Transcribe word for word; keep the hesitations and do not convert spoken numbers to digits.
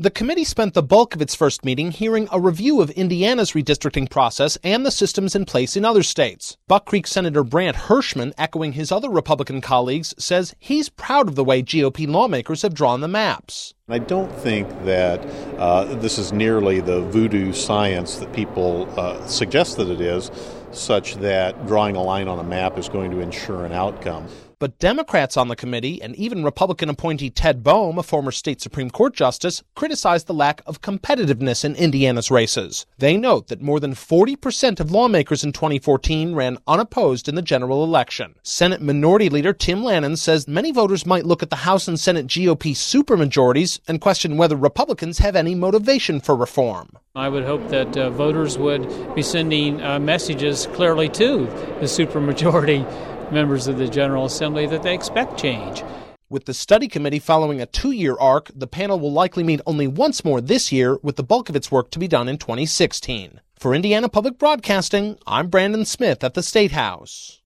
The committee spent the bulk of its first meeting hearing a review of Indiana's redistricting process and the systems in place in other states. Buck Creek Senator Brant Hirschman, echoing his other Republican colleagues, says he's proud of the way G O P lawmakers have drawn the maps. I don't think that uh, this is nearly the voodoo science that people uh, suggest that it is, such that drawing a line on a map is going to ensure an outcome. But Democrats on the committee, and even Republican appointee Ted Boehm, a former state Supreme Court justice, criticized the lack of competitiveness in Indiana's races. They note that more than forty percent of lawmakers in twenty fourteen ran unopposed in the general election. Senate Minority Leader Tim Lannon says many voters might look at the House and Senate G O P supermajorities and question whether Republicans have any motivation for reform. I would hope that uh, voters would be sending uh, messages clearly to the supermajority members of the General Assembly that they expect change. With the study committee following a two-year arc, the panel will likely meet only once more this year, with the bulk of its work to be done in twenty sixteen. For Indiana Public Broadcasting, I'm Brandon Smith at the State House.